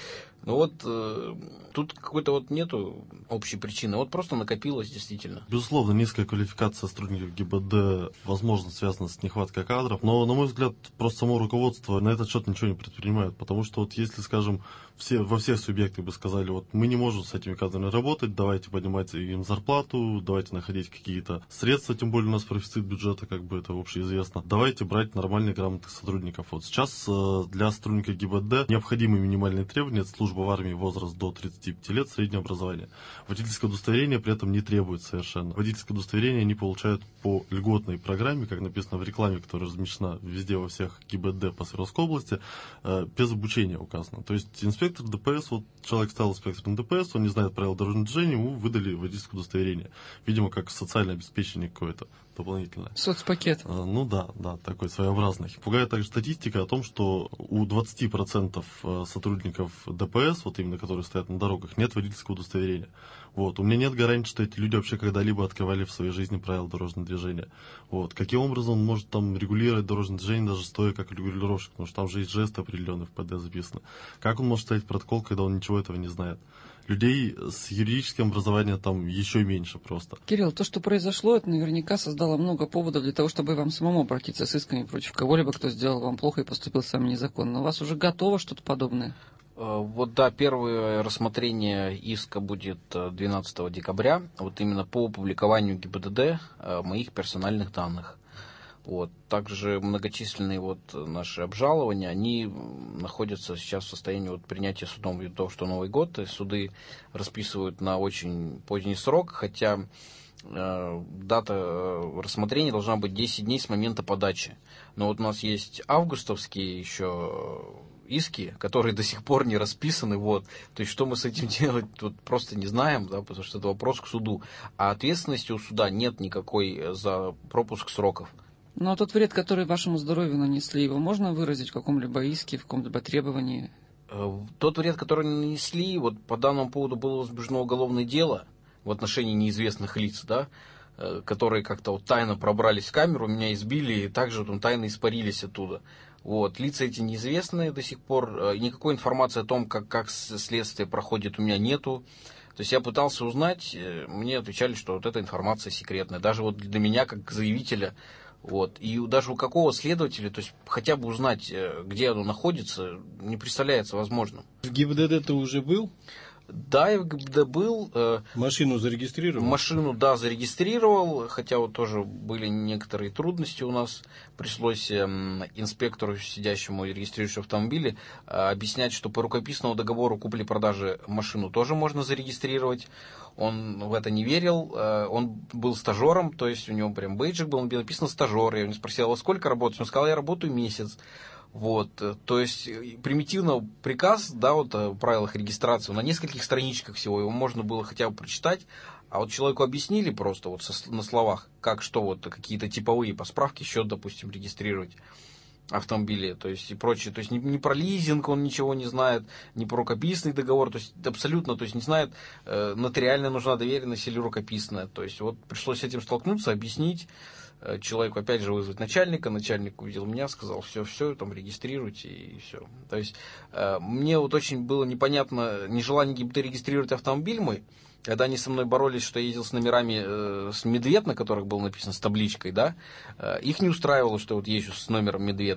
Ну вот тут какой-то вот нету общей причины, вот просто накопилось действительно. Безусловно, низкая квалификация сотрудников ГИБДД, возможно, связана с нехваткой кадров, но, на мой взгляд, просто само руководство на этот счет ничего не предпринимает, потому что вот если, скажем, во всех субъектах бы сказали, вот мы не можем с этими кадрами работать, давайте поднимать им зарплату, давайте находить какие-то средства, тем более у нас профицит бюджета, как бы это общеизвестно, давайте брать нормальных, грамотных сотрудников. Вот сейчас для сотрудника ГИБДД необходимы минимальные требования, это служба в армии, возраст до 35 лет, среднее образование. Водительское удостоверение при этом не требуется совершенно. Водительское удостоверение они получают по льготной программе, как написано в рекламе, которая размещена везде во всех ГИБДД по Свердловской области, без обучения указано. То есть инспектор ДПС, вот человек стал инспектором ДПС, он не знает правил дорожного движения, ему выдали водительское удостоверение. Видимо, как социальное обеспечение какое-то дополнительное. Соцпакет. Ну да, такой своеобразный. Пугает также статистика о том, что у 20% сотрудников ДПС, вот именно которые стоят на дорогах, нет водительского удостоверения. Вот. У меня нет гарантии, что эти люди вообще когда-либо открывали в своей жизни правила дорожного движения. Вот. Каким образом он может там регулировать дорожное движение, даже стоя как регулировщик, потому что там же есть жесты определенные в ПД записаны. Как он может ставить протокол, когда он ничего этого не знает? Людей с юридическим образованием там еще меньше просто. Кирилл, то, что произошло, это наверняка создало много поводов для того, чтобы вам самому обратиться с исками против кого-либо, кто сделал вам плохо и поступил с вами незаконно. У вас уже готово что-то подобное? Вот да, первое рассмотрение иска будет 12 декабря, вот именно по публикованию ГИБДД моих персональных данных. Вот. Также многочисленные вот наши обжалования, они находятся сейчас в состоянии вот принятия судом ввиду того, что Новый год, и суды расписывают на очень поздний срок, хотя дата рассмотрения должна быть 10 дней с момента подачи. Но вот у нас есть августовские еще иски, которые до сих пор не расписаны, вот. То есть, что мы с этим делать, тут просто не знаем, да, потому что это вопрос к суду. А ответственности у суда нет никакой за пропуск сроков. Ну, а тот вред, который вашему здоровью нанесли, его можно выразить в каком-либо иске, в каком-либо требовании? Тот вред, который нанесли, вот по данному поводу было возбуждено уголовное дело в отношении неизвестных лиц, да, которые как-то вот тайно пробрались в камеру, меня избили и также вот тайно испарились оттуда. Вот. Лица эти неизвестные до сих пор, никакой информации о том, как следствие проходит, у меня нету. То есть я пытался узнать, мне отвечали, что вот эта информация секретная, даже вот для меня, как заявителя. Вот. И даже у какого следователя, то есть хотя бы узнать, где оно находится, не представляется возможным. В ГИБДД ты уже был? Да, я в ГИБДД был. Машину зарегистрировал? Машину, да, зарегистрировал, хотя вот тоже были некоторые трудности у нас. Пришлось инспектору, сидящему и регистрирующему автомобили, объяснять, что по рукописному договору купли-продажи машину тоже можно зарегистрировать. Он в это не верил, он был стажером, то есть у него прям бейджик был, написано стажер. Я у него спросил, во сколько работаешь? Он сказал, я работаю месяц. Вот, то есть примитивно приказ, да, вот о правилах регистрации, на нескольких страничках всего, его можно было хотя бы прочитать, а вот человеку объяснили просто вот на словах, как, что вот какие-то типовые по справке счет, допустим, регистрировать автомобили, то есть и прочее, то есть не про лизинг он ничего не знает, не про рукописный договор, то есть абсолютно, то есть не знает, нотариально нужна доверенность или рукописная, то есть вот пришлось с этим столкнуться, объяснить. Человеку опять же вызвать начальника, начальник увидел меня, сказал, все, там регистрируйте и все. То есть мне вот очень было непонятно нежелание ГИБДД регистрировать автомобиль мой, когда они со мной боролись, что я ездил с номерами с «Медведь», на которых было написано с табличкой, да, их не устраивало, что вот езжу с номером «Медведь».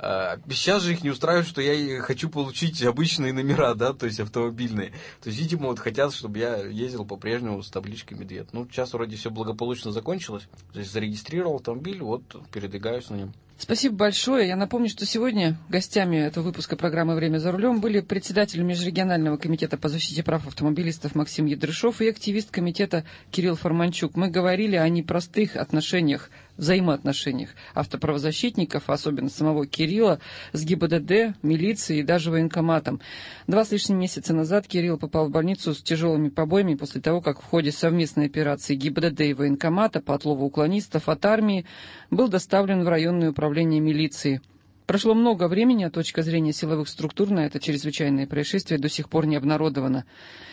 Сейчас же их не устраивает, что я хочу получить обычные номера, да, то есть автомобильные. То есть, видимо, вот хотят, чтобы я ездил по-прежнему с табличкой «Медведь». Ну, сейчас вроде все благополучно закончилось. То есть, зарегистрировал автомобиль, вот, передвигаюсь на нем. Спасибо большое. Я напомню, что сегодня гостями этого выпуска программы «Время за рулем» были председатель Межрегионального комитета по защите прав автомобилистов Максим Ядрышов и активист комитета Кирилл Форманчук. Мы говорили о непростых отношениях, взаимоотношениях автоправозащитников, особенно самого Кирилла, с ГИБДД, милицией и даже военкоматом. 2 с лишним месяца назад Кирилл попал в больницу с тяжелыми побоями после того, как в ходе совместной операции ГИБДД и военкомата по отлову уклонистов от армии был доставлен в районное управление милиции. Прошло много времени, а точка зрения силовых структур на это чрезвычайное происшествие до сих пор не обнародована.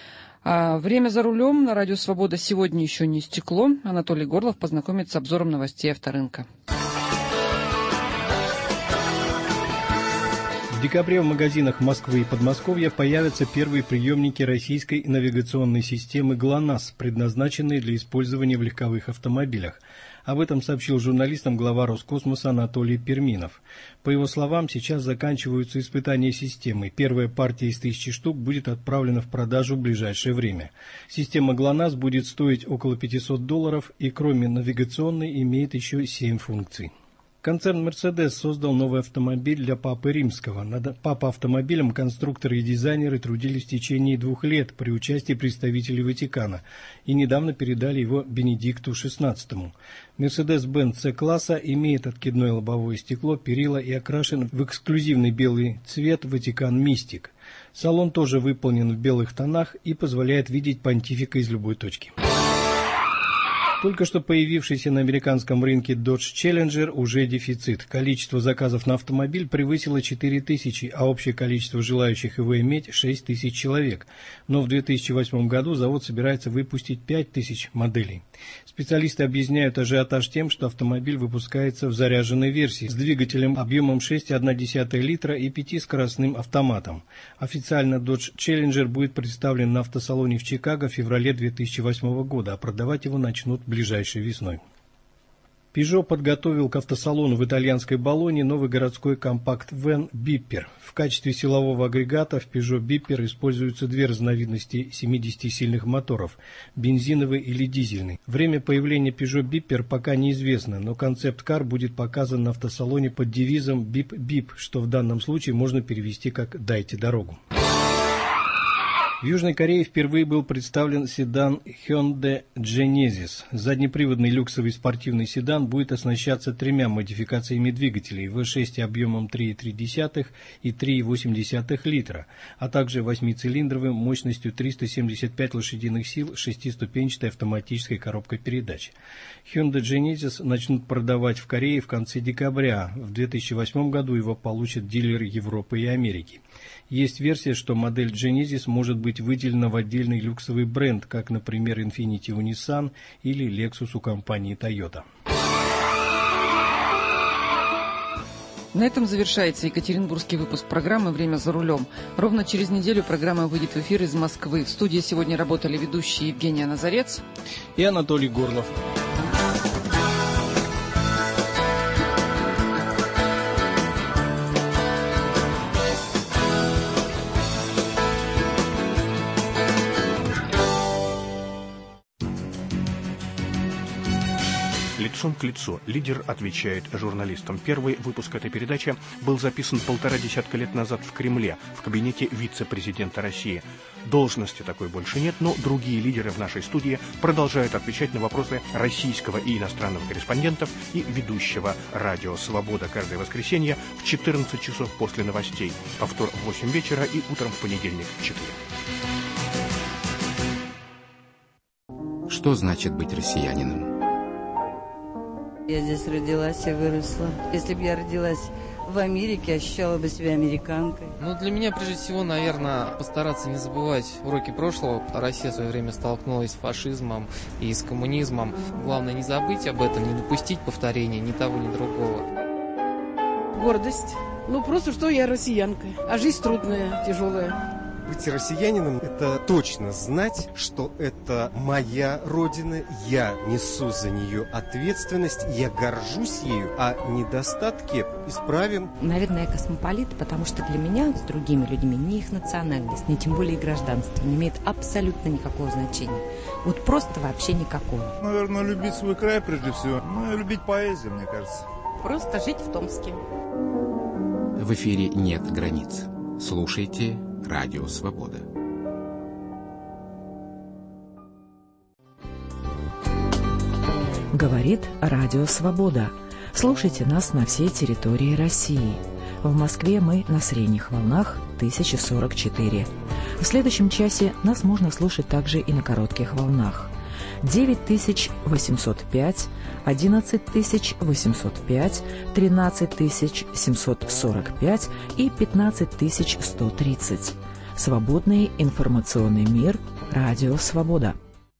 А «Время за рулем» на Радио Свобода сегодня еще не истекло. Анатолий Горлов познакомится с обзором новостей авторынка. В декабре в магазинах Москвы и Подмосковья появятся первые приемники российской навигационной системы ГЛОНАСС, предназначенные для использования в легковых автомобилях. Об этом сообщил журналистам глава Роскосмоса Анатолий Перминов. По его словам, сейчас заканчиваются испытания системы. Первая партия из 1000 штук будет отправлена в продажу в ближайшее время. Система ГЛОНАСС будет стоить около $500 и кроме навигационной имеет еще 7 функций. Концерн «Мерседес» создал новый автомобиль для Папы Римского. Над Папа-автомобилем конструкторы и дизайнеры трудились в течение 2 лет при участии представителей Ватикана и недавно передали его Бенедикту XVI. «Мерседес-Бенц С-класса» имеет откидное лобовое стекло, перила и окрашен в эксклюзивный белый цвет «Ватикан Мистик». Салон тоже выполнен в белых тонах и позволяет видеть понтифика из любой точки. Только что появившийся на американском рынке Dodge Challenger уже дефицит. Количество заказов на автомобиль превысило 4000, а общее количество желающих его иметь 6000 человек. Но в 2008 году завод собирается выпустить 5000 моделей. Специалисты объясняют ажиотаж тем, что автомобиль выпускается в заряженной версии с двигателем объемом 6,1 литра и 5-скоростным автоматом. Официально Dodge Challenger будет представлен на автосалоне в Чикаго в феврале 2008 года, а продавать его начнут ближайшей весной. Peugeot подготовил к автосалону в итальянской Болонье новый городской компакт-вэн Bipper. В качестве силового агрегата в Peugeot Bipper используются 2 разновидности 70-сильных моторов – бензиновый или дизельный. Время появления Peugeot Bipper пока неизвестно, но концепт-кар будет показан на автосалоне под девизом «Бип-бип», что в данном случае можно перевести как «дайте дорогу». В Южной Корее впервые был представлен седан Hyundai Genesis. Заднеприводный люксовый спортивный седан будет оснащаться 3 модификациями двигателей V6 объемом 3,3 и 3,8 литра, а также 8-цилиндровым мощностью 375 лошадиных сил 6-ступенчатой автоматической коробкой передач. Hyundai Genesis начнут продавать в Корее в конце декабря. В 2008 году его получат дилеры Европы и Америки. Есть версия, что модель Genesis может быть выделена в отдельный люксовый бренд, как, например, Infiniti у Nissan или Lexus у компании Toyota. На этом завершается екатеринбургский выпуск программы «Время за рулем». Ровно через неделю программа выйдет в эфир из Москвы. В студии сегодня работали ведущие Евгения Назарец и Анатолий Горлов. Лицом к лицу. Лидер отвечает журналистам. Первый выпуск этой передачи был записан 1,5 десятка лет назад в Кремле, в кабинете вице-президента России. Должности такой больше нет, но другие лидеры в нашей студии продолжают отвечать на вопросы российского и иностранных корреспондентов и ведущего радио «Свобода» каждое воскресенье в 14 часов после новостей, повтор в 8 вечера и утром в понедельник в 4. Что значит быть россиянином? Я здесь родилась и выросла. Если бы я родилась в Америке, ощущала бы себя американкой. Для меня, прежде всего, наверное, постараться не забывать уроки прошлого. Россия в свое время столкнулась с фашизмом и с коммунизмом. Главное не забыть об этом, не допустить повторения ни того, ни другого. Гордость. Просто что я россиянка. А жизнь трудная, тяжелая. Быть россиянином – это точно знать, что это моя родина, я несу за нее ответственность, я горжусь ею, а недостатки исправим. Наверное, я космополит, потому что для меня с другими людьми ни их национальность, ни тем более гражданство не имеет абсолютно никакого значения. Просто вообще никакого. Наверное, любить свой край прежде всего, и любить поэзию, мне кажется. Просто жить в Томске. В эфире нет границ. Слушайте Радио Свобода. Говорит Радио Свобода. Слушайте нас на всей территории России. В Москве мы на средних волнах 1044. В следующем часе нас можно слушать также и на коротких волнах. 9805, 11805, 13745 и 15130. Свободный информационный мир. Радио Свобода.